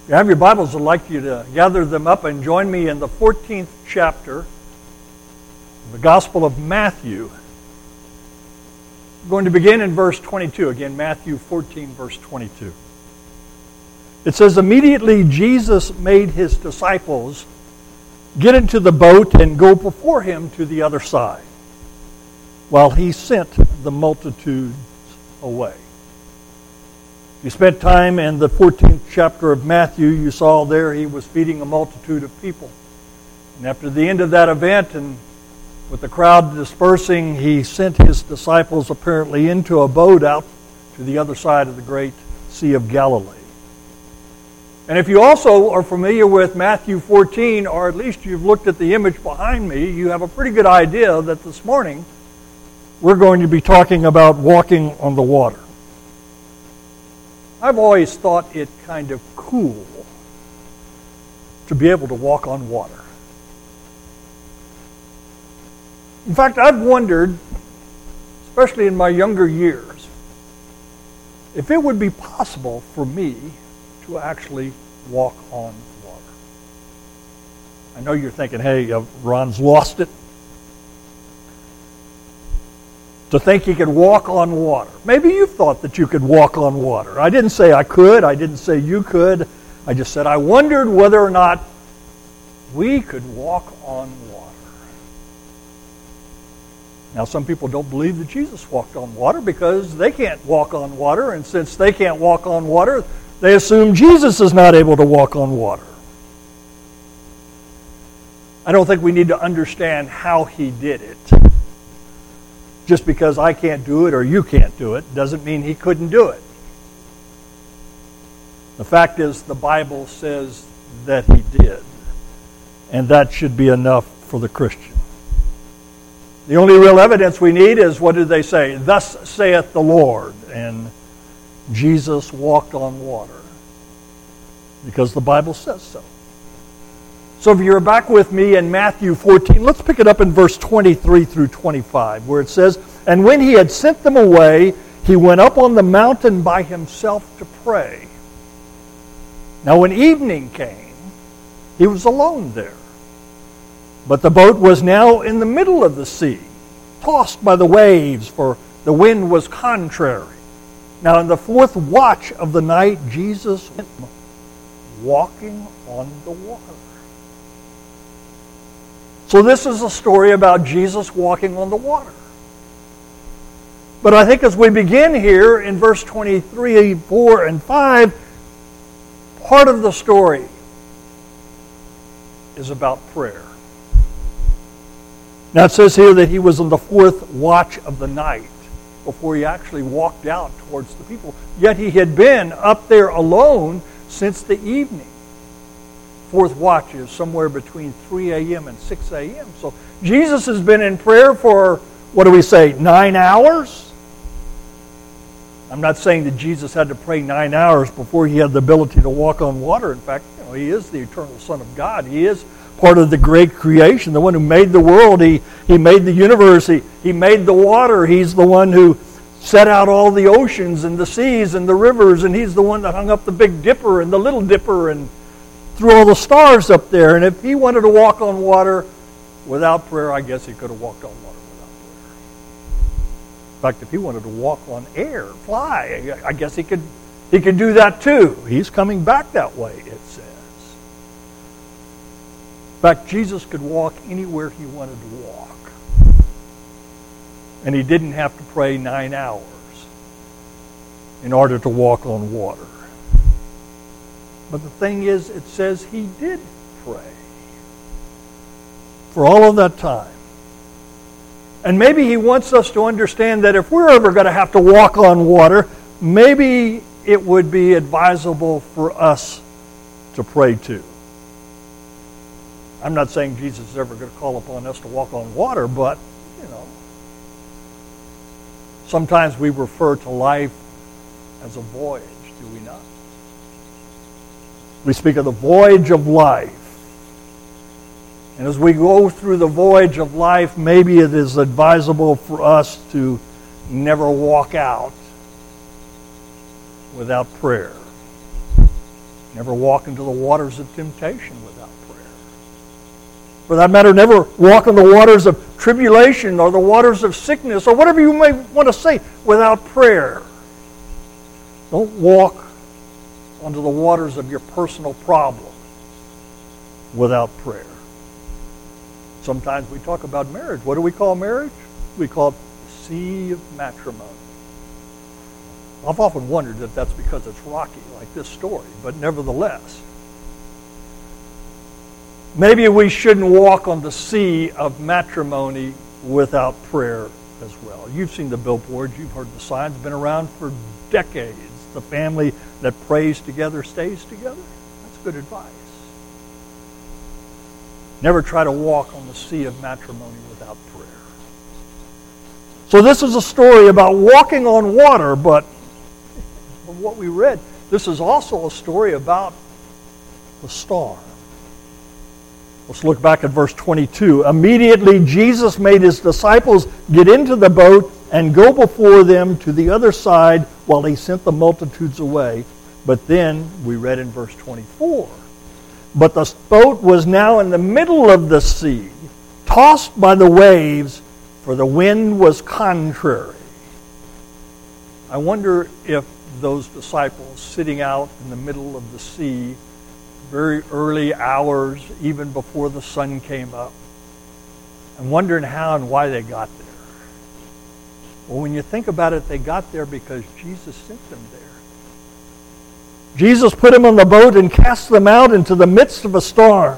If you have your Bibles, I'd like you to gather them up and join me in the 14th chapter of the Gospel of Matthew. We're going to begin in verse 22. Again, Matthew 14, verse 22. It says, "Immediately Jesus made his disciples get into the boat and go before him to the other side, while he sent the multitudes away." You spent time in the 14th chapter of Matthew. You saw there he was feeding a multitude of people. And after the end of that event, and with the crowd dispersing, he sent his disciples apparently into a boat out to the other side of the great Sea of Galilee. And if you also are familiar with Matthew 14, or at least you've looked at the image behind me, you have a pretty good idea that this morning we're going to be talking about walking on the water. I've always thought it kind of cool to be able to walk on water. In fact, I've wondered, especially in my younger years, if it would be possible for me to actually walk on water. I know you're thinking, hey, Ron's lost it. To think he could walk on water. Maybe you thought that you could walk on water. I didn't say I could. I didn't say you could. I just said I wondered whether or not we could walk on water. Now, some people don't believe that Jesus walked on water because they can't walk on water, and since they can't walk on water, they assume Jesus is not able to walk on water. I don't think we need to understand how he did it. Just because I can't do it or you can't do it doesn't mean he couldn't do it. The fact is, the Bible says that he did. And that should be enough for the Christian. The only real evidence we need is, what do they say? Thus saith the Lord. And Jesus walked on water. Because the Bible says so. So if you're back with me in Matthew 14, let's pick it up in verse 23 through 25, where it says, "And when he had sent them away, he went up on the mountain by himself to pray. Now when evening came, he was alone there. But the boat was now in the middle of the sea, tossed by the waves, for the wind was contrary. Now in the fourth watch of the night, Jesus went walking on the water." So this is a story about Jesus walking on the water. But I think as we begin here in verse 23, 4, and 5, part of the story is about prayer. Now it says here that he was on the fourth watch of the night before he actually walked out towards the people. Yet he had been up there alone since the evening. Fourth watch is somewhere between 3 a.m. and 6 a.m. So Jesus has been in prayer for, 9 hours? I'm not saying that Jesus had to pray 9 hours before he had the ability to walk on water. In fact, he is the eternal Son of God. He is part of the great creation, the one who made the world. He made the universe. He made the water. He's the one who set out all the oceans and the seas and the rivers, and he's the one that hung up the Big Dipper and the Little Dipper and threw all the stars up there. And if he wanted to walk on water without prayer, I guess he could have walked on water without prayer. In fact, if he wanted to walk on air, fly, I guess he could do that too. He's coming back that way, it says. In fact, Jesus could walk anywhere he wanted to walk. And he didn't have to pray 9 hours in order to walk on water. But the thing is, it says he did pray for all of that time. And maybe he wants us to understand that if we're ever going to have to walk on water, maybe it would be advisable for us to pray too. I'm not saying Jesus is ever going to call upon us to walk on water, but, sometimes we refer to life as a voyage, do we not? We speak of the voyage of life. And as we go through the voyage of life, maybe it is advisable for us to never walk out without prayer. Never walk into the waters of temptation without prayer. For that matter, never walk in the waters of tribulation or the waters of sickness or whatever you may want to say without prayer. Don't walk onto the waters of your personal problem without prayer. Sometimes we talk about marriage. What do we call marriage? We call it the sea of matrimony. I've often wondered if that's because it's rocky, like this story, but nevertheless. Maybe we shouldn't walk on the sea of matrimony without prayer as well. You've seen the billboards, you've heard the signs, been around for decades. The family that prays together stays together. That's good advice. Never try to walk on the sea of matrimony without prayer. So this is a story about walking on water, but from what we read, this is also a story about the storm. Let's look back at verse 22. Immediately Jesus made his disciples get into the boat and go before them to the other side while he sent the multitudes away. But then, we read in verse 24, but the boat was now in the middle of the sea, tossed by the waves, for the wind was contrary. I wonder if those disciples sitting out in the middle of the sea, very early hours, even before the sun came up, and wondering how and why they got there. Well, when you think about it, they got there because Jesus sent them there. Jesus put them on the boat and cast them out into the midst of a storm.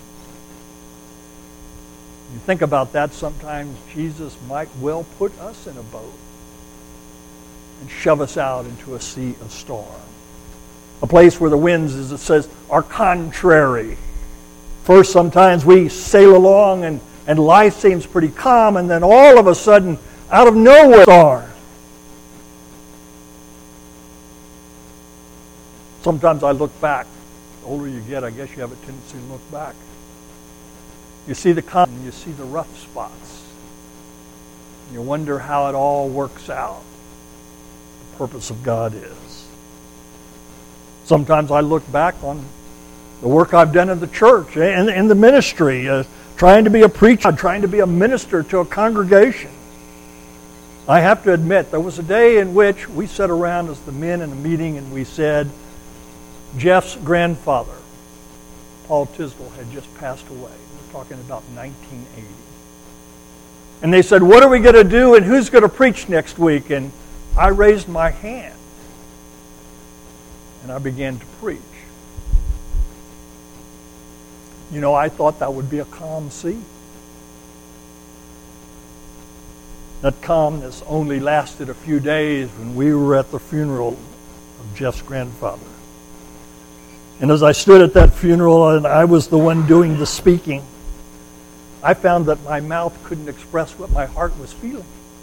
You think about that, sometimes Jesus might well put us in a boat and shove us out into a sea of storm. A place where the winds, as it says, are contrary. First, sometimes we sail along and life seems pretty calm, and then all of a sudden, out of nowhere, storm. Sometimes I look back. The older you get, I guess you have a tendency to look back. You see the calm, you see the rough spots. You wonder how it all works out. The purpose of God is. Sometimes I look back on the work I've done in the church, in the ministry, trying to be a preacher, trying to be a minister to a congregation. I have to admit, there was a day in which we sat around as the men in a meeting and we said, Jeff's grandfather, Paul Tisdale, had just passed away. We're talking about 1980. And they said, what are we going to do and who's going to preach next week? And I raised my hand. And I began to preach. You know, I thought that would be a calm sea. That calmness only lasted a few days when we were at the funeral of Jeff's grandfather. And as I stood at that funeral and I was the one doing the speaking, I found that my mouth couldn't express what my heart was feeling.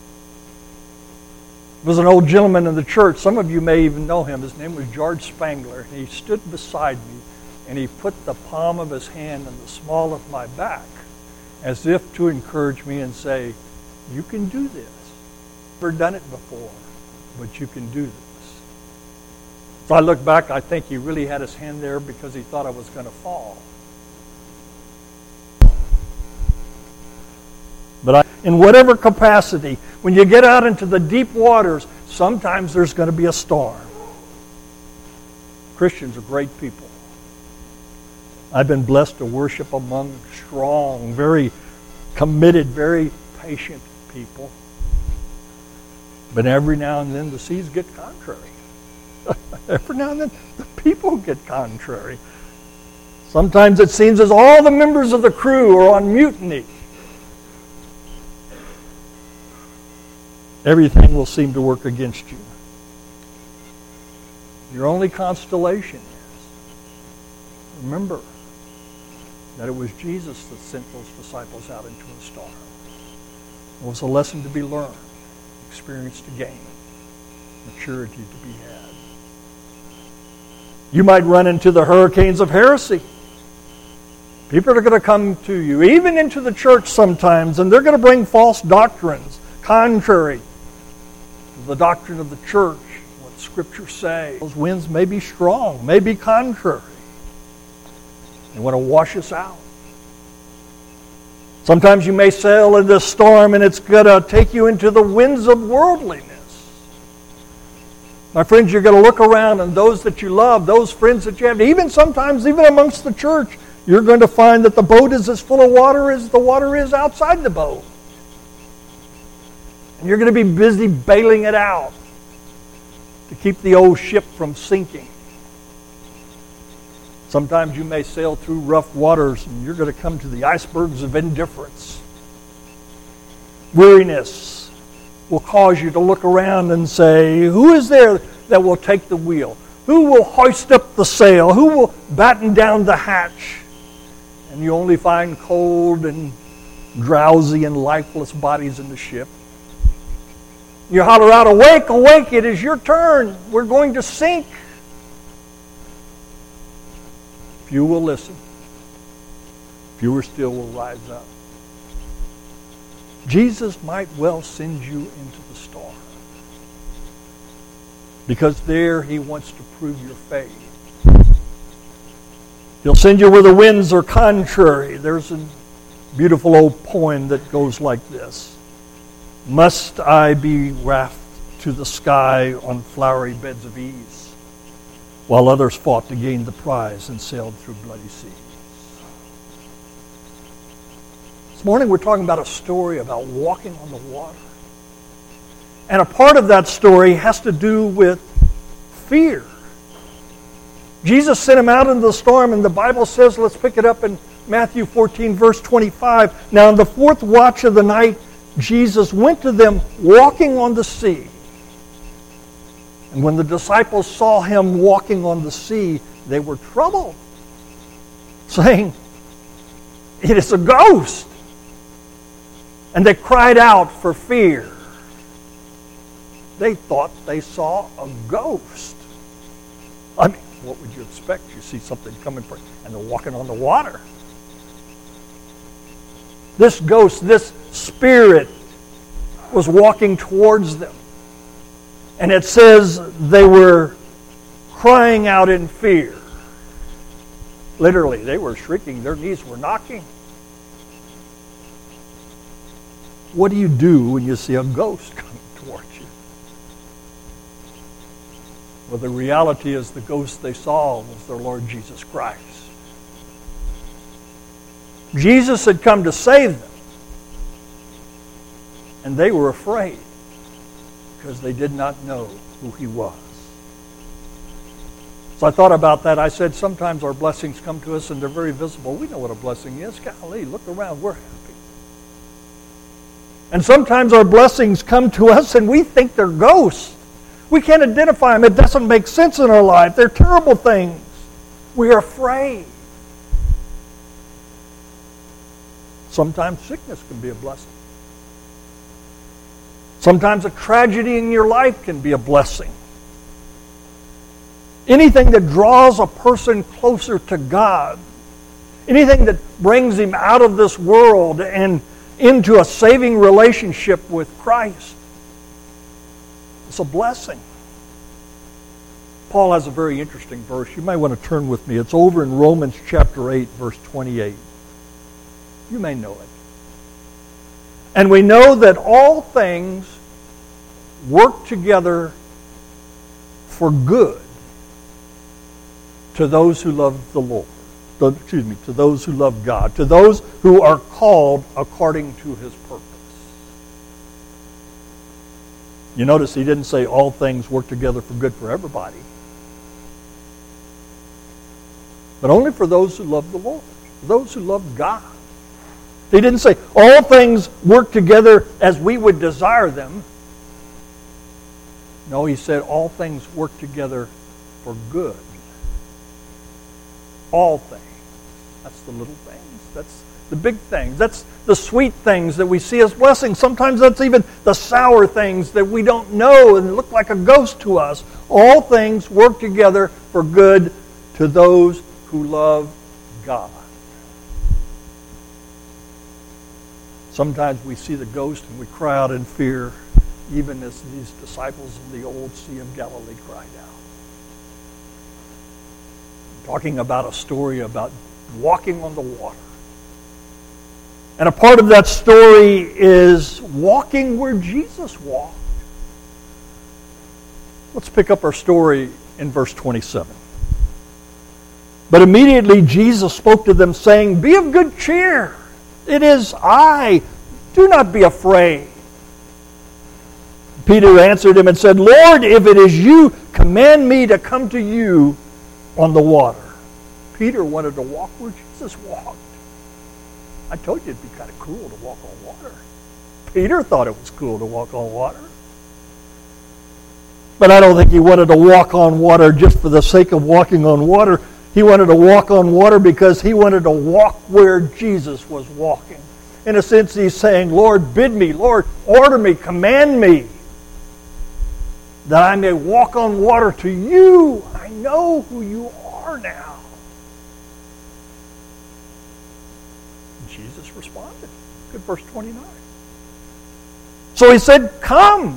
There was an old gentleman in the church. Some of you may even know him. His name was George Spangler. And he stood beside me and he put the palm of his hand on the small of my back as if to encourage me and say, you can do this. Never done it before, but you can do this. So I look back, I think he really had his hand there because he thought I was going to fall. But in whatever capacity, when you get out into the deep waters, sometimes there's going to be a storm. Christians are great people. I've been blessed to worship among strong, very committed, very patient people. But every now and then the seas get contrary. Every now and then the people get contrary. Sometimes it seems as all the members of the crew are on mutiny. Everything will seem to work against you. Your only constellation is, remember that it was Jesus that sent those disciples out into a storm. It was a lesson to be learned, experience to gain, maturity to be had. You might run into the hurricanes of heresy. People are going to come to you, even into the church sometimes, and they're going to bring false doctrines, contrary to the doctrine of the church, what Scripture say. Those winds may be strong, may be contrary. They want to wash us out. Sometimes you may sail in this storm and it's going to take you into the winds of worldliness. My friends, you're going to look around and those that you love, those friends that you have, even sometimes even amongst the church, you're going to find that the boat is as full of water as the water is outside the boat. And you're going to be busy bailing it out to keep the old ship from sinking. Sometimes you may sail through rough waters and you're going to come to the icebergs of indifference. Weariness will cause you to look around and say, who is there that will take the wheel? Who will hoist up the sail? Who will batten down the hatch? And you only find cold and drowsy and lifeless bodies in the ship. You holler out, awake, awake, it is your turn. We're going to sink. Few will listen. Fewer still will rise up. Jesus might well send you into the storm, because there he wants to prove your faith. He'll send you where the winds are contrary. There's a beautiful old poem that goes like this. Must I be raft to the sky on flowery beds of ease, while others fought to gain the prize and sailed through bloody seas? This morning we're talking about a story about walking on the water. And a part of that story has to do with fear. Jesus sent him out into the storm, and the Bible says, let's pick it up in Matthew 14, verse 25. Now in the fourth watch of the night, Jesus went to them walking on the sea. And when the disciples saw him walking on the sea, they were troubled, saying, it is a ghost. And they cried out for fear. They thought they saw a ghost. I mean, what would you expect? You see something coming for you, and they're walking on the water. This ghost, this spirit, was walking towards them. And it says they were crying out in fear. Literally, they were shrieking. Their knees were knocking. What do you do when you see a ghost coming towards you? Well, the reality is the ghost they saw was their Lord Jesus Christ. Jesus had come to save them. And they were afraid because they did not know who he was. So I thought about that. I said sometimes our blessings come to us and they're very visible. We know what a blessing is. Golly, look around. We're happy. And sometimes our blessings come to us and we think they're ghosts. We can't identify them. It doesn't make sense in our life. They're terrible things. We are afraid. Sometimes sickness can be a blessing. Sometimes a tragedy in your life can be a blessing. Anything that draws a person closer to God, anything that brings him out of this world and into a saving relationship with Christ, it's a blessing. Paul has a very interesting verse. You might want to turn with me. It's over in Romans chapter 8, verse 28. You may know it. And we know that all things work together for good to those who love the Lord. To those who love God. To those who are called according to his purpose. You notice he didn't say all things work together for good for everybody. But only for those who love the Lord. Those who love God. He didn't say all things work together as we would desire them. No, he said all things work together for good. All things. That's the little things. That's the big things. That's the sweet things that we see as blessings. Sometimes that's even the sour things that we don't know and look like a ghost to us. All things work together for good to those who love God. Sometimes we see the ghost and we cry out in fear, even as these disciples of the old Sea of Galilee cried out. I'm talking about a story about walking on the water. And a part of that story is walking where Jesus walked. Let's pick up our story in verse 27. But immediately Jesus spoke to them, saying, "Be of good cheer. It is I. Do not be afraid." Peter answered him and said, "Lord, if it is you, command me to come to you on the water." Peter wanted to walk where Jesus walked. I told you it'd be kind of cool to walk on water. Peter thought it was cool to walk on water. But I don't think he wanted to walk on water just for the sake of walking on water. He wanted to walk on water because he wanted to walk where Jesus was walking. In a sense, he's saying, "Lord, bid me. Lord, order me. Command me, that I may walk on water to you. I know who you are now." And Jesus responded. Look at verse 29. So he said, "Come."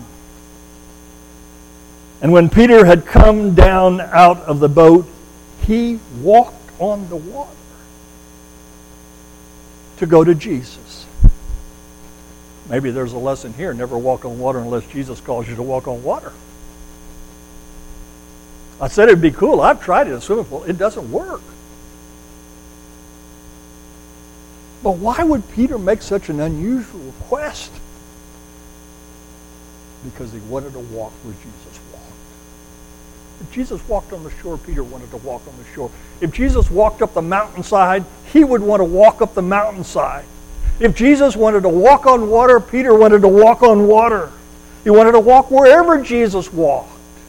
And when Peter had come down out of the boat, he walked on the water to go to Jesus. Maybe there's a lesson here. Never walk on water unless Jesus calls you to walk on water. I said it'd be cool. I've tried it in a swimming pool. It doesn't work. But why would Peter make such an unusual request? Because he wanted to walk where Jesus walked. If Jesus walked on the shore, Peter wanted to walk on the shore. If Jesus walked up the mountainside, he would want to walk up the mountainside. If Jesus wanted to walk on water, Peter wanted to walk on water. He wanted to walk wherever Jesus walked.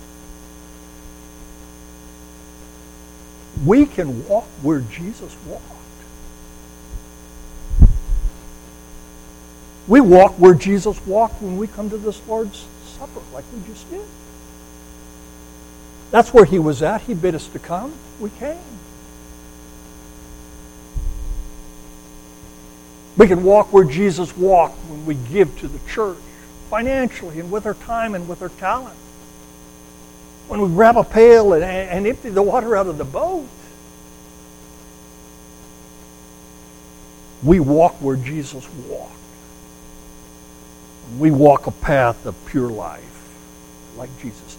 We can walk where Jesus walked. We walk where Jesus walked when we come to this Lord's Supper, like we just did. That's where he was at. He bid us to come. We came. We can walk where Jesus walked when we give to the church, financially and with our time and with our talent. When we grab a pail and empty the water out of the boat. We walk where Jesus walked. We walk a path of pure life like Jesus did.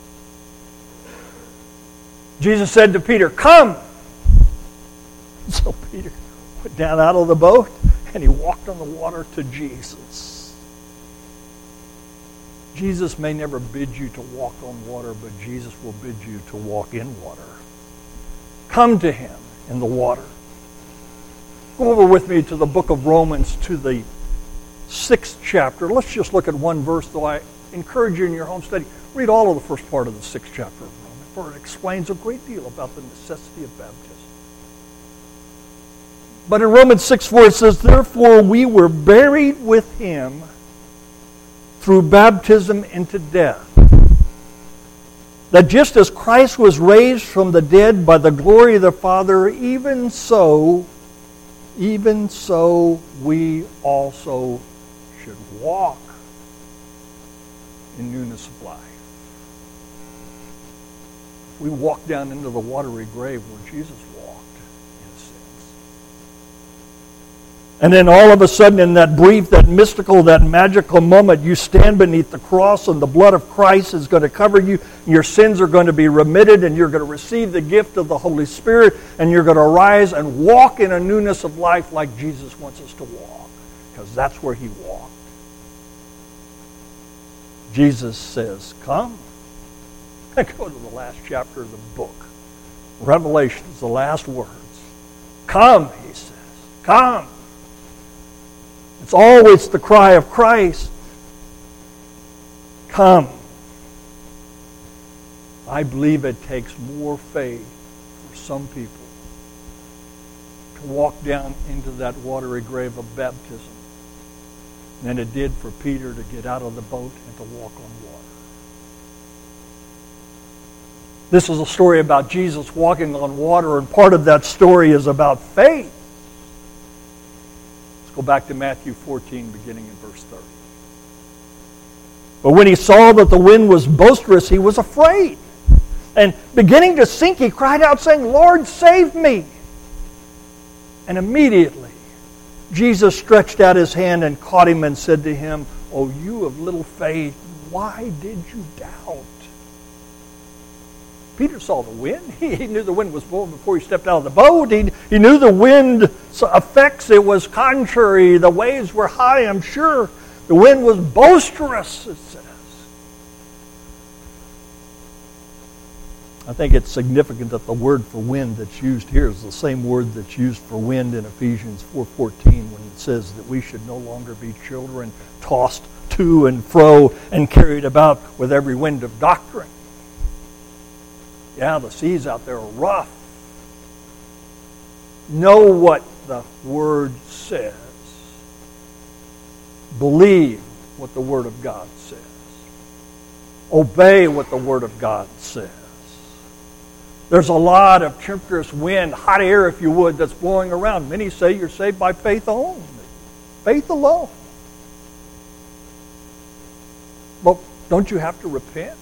Jesus said to Peter, "Come." So Peter went down out of the boat and he walked on the water to Jesus. Jesus may never bid you to walk on water, but Jesus will bid you to walk in water. Come to him in the water. Go over with me to the book of Romans, to the 6th chapter. Let's just look at one verse, though I encourage you in your home study. Read all of the first part of the 6th chapter of Romans, for it explains a great deal about the necessity of baptism. But in Romans 6:4 it says, "Therefore we were buried with him through baptism into death, that just as Christ was raised from the dead by the glory of the Father, even so we also should walk in newness of life." We walk down into the watery grave where Jesus walked, in a sense. And then all of a sudden, in that brief, that mystical, that magical moment, you stand beneath the cross and the blood of Christ is going to cover you. Your sins are going to be remitted and you're going to receive the gift of the Holy Spirit and you're going to rise and walk in a newness of life like Jesus wants us to walk, because that's where he walked. Jesus says, "Come." And go to the last chapter of the book. Revelation is the last words. "Come," he says. "Come." It's always the cry of Christ. Come. I believe it takes more faith for some people to walk down into that watery grave of baptism than it did for Peter to get out of the boat and to walk on water. This is a story about Jesus walking on water, and part of that story is about faith. Let's go back to Matthew 14, beginning in verse 30. "But when he saw that the wind was boisterous, he was afraid. And beginning to sink, he cried out, saying, 'Lord, save me.' And immediately Jesus stretched out his hand and caught him and said to him, "O you of little faith, why did you doubt?" Peter saw the wind. He knew the wind was blowing before he stepped out of the boat. He knew the wind's effects. It was contrary. The waves were high, I'm sure. The wind was boisterous, it says. I think it's significant that the word for wind that's used here is the same word that's used for wind in Ephesians 4:14 when it says that we should no longer be children tossed to and fro and carried about with every wind of doctrine. Yeah, the seas out there are rough. Know what the Word says. Believe what the Word of God says. Obey what the Word of God says. There's a lot of tempestuous wind, hot air if you would, that's blowing around. Many say you're saved by faith only. Faith alone. But don't you have to repent?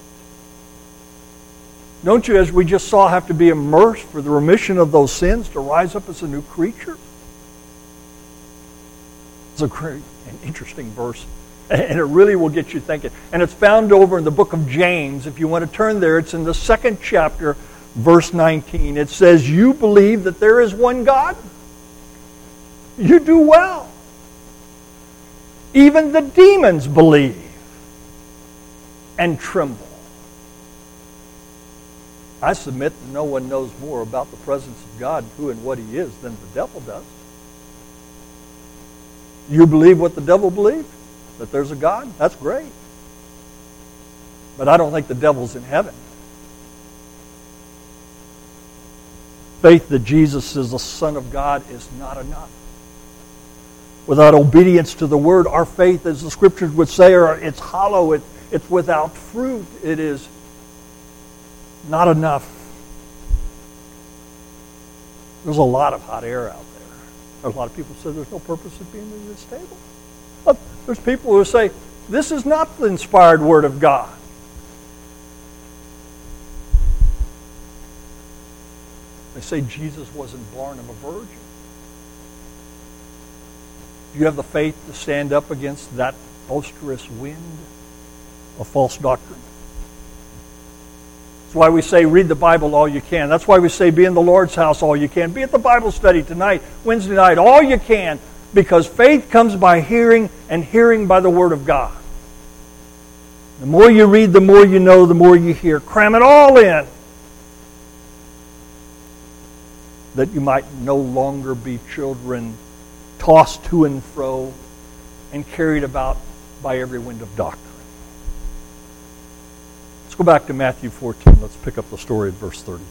Don't you, as we just saw, have to be immersed for the remission of those sins to rise up as a new creature? It's a great and interesting verse, and it really will get you thinking. And it's found over in the book of James. If you want to turn there, it's in the 2nd chapter, verse 19. It says, "You believe that there is one God? You do well. Even the demons believe and tremble." I submit that no one knows more about the presence of God, who and what He is, than the devil does. You believe what the devil believes? That there's a God? That's great. But I don't think the devil's in heaven. Faith that Jesus is the Son of God is not enough. Without obedience to the Word, our faith, as the Scriptures would say, it's hollow, it's without fruit, it is not enough. There's a lot of hot air out there. A lot of people say there's no purpose in being in this table. But there's people who say, this is not the inspired Word of God. They say Jesus wasn't born of a virgin. Do you have the faith to stand up against that boisterous wind of false doctrine? That's why we say read the Bible all you can. That's why we say be in the Lord's house all you can. Be at the Bible study tonight, Wednesday night, all you can. Because faith comes by hearing, and hearing by the Word of God. The more you read, the more you know, the more you hear. Cram it all in. That you might no longer be children tossed to and fro and carried about by every wind of doctrine. Let's go back to Matthew 14. Let's pick up the story at verse 32.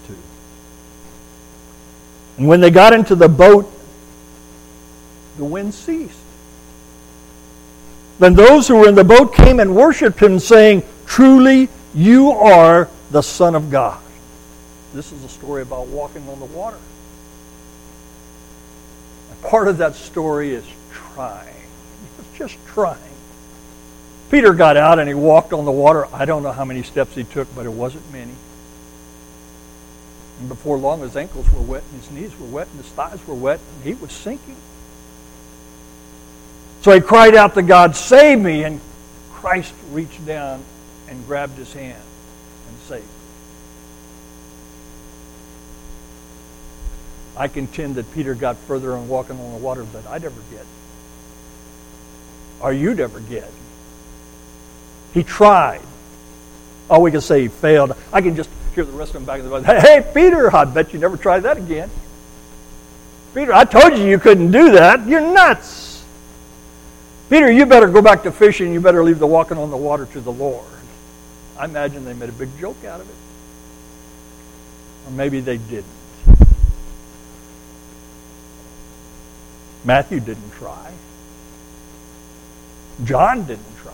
And when they got into the boat, the wind ceased. Then those who were in the boat came and worshipped Him, saying, "Truly, you are the Son of God." This is a story about walking on the water. And part of that story is trying. It's just trying. Peter got out and he walked on the water. I don't know how many steps he took, but it wasn't many. And before long, his ankles were wet, and his knees were wet, and his thighs were wet, and he was sinking. So he cried out to God, "Save me!" And Christ reached down and grabbed his hand and saved him. I contend that Peter got further on walking on the water than I'd ever get, or you'd ever get. He tried. Oh, we can say he failed. I can just hear the rest of them back in the boat. "Hey, Peter, I bet you never try that again. Peter, I told you couldn't do that. You're nuts. Peter, you better go back to fishing. You better leave the walking on the water to the Lord." I imagine they made a big joke out of it. Or maybe they didn't. Matthew didn't try. John didn't try.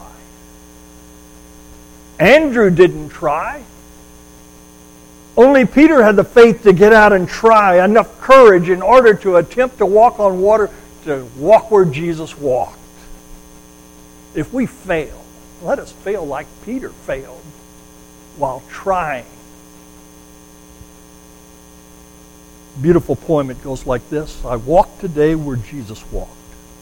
Andrew didn't try. Only Peter had the faith to get out and try, enough courage in order to attempt to walk on water, to walk where Jesus walked. If we fail, let us fail like Peter failed while trying. Beautiful poem. It goes like this. I walked today where Jesus walked.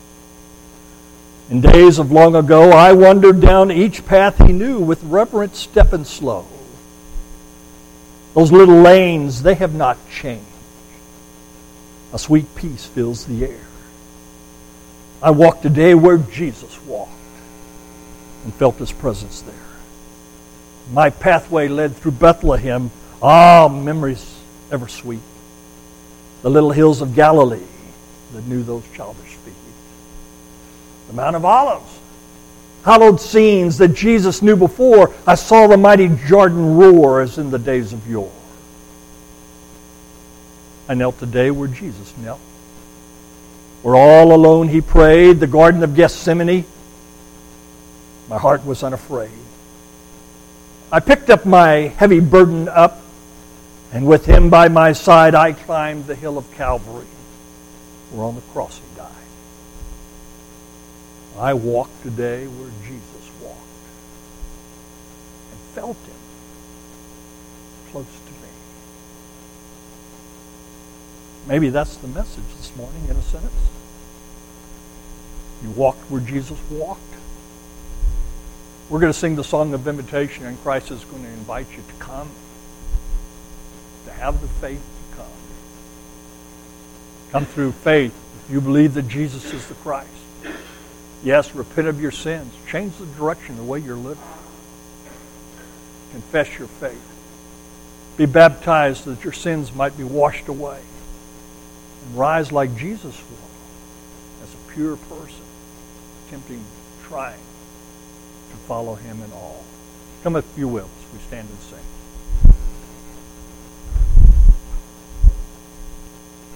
In days of long ago, I wandered down each path he knew with reverent step and slow. Those little lanes, they have not changed. A sweet peace fills the air. I walked today where Jesus walked and felt his presence there. My pathway led through Bethlehem. Ah, memories ever sweet. The little hills of Galilee that knew those childish feet. The Mount of Olives, hallowed scenes that Jesus knew before. I saw the mighty Jordan roar as in the days of yore. I knelt today where Jesus knelt. Where all alone he prayed, the Garden of Gethsemane. My heart was unafraid. I picked up my heavy burden up, and with him by my side I climbed the hill of Calvary, where on the cross he died. I walked today where Jesus walked and felt him close to me. Maybe that's the message this morning in a sentence. You walked where Jesus walked. We're going to sing the song of invitation, and Christ is going to invite you to come, to have the faith to come. Come through faith if you believe that Jesus is the Christ. Yes, repent of your sins. Change the direction, the way you're living. Confess your faith. Be baptized so that your sins might be washed away. And rise like Jesus was, as a pure person, attempting, trying to follow him in all. Come if you will, as we stand and sing.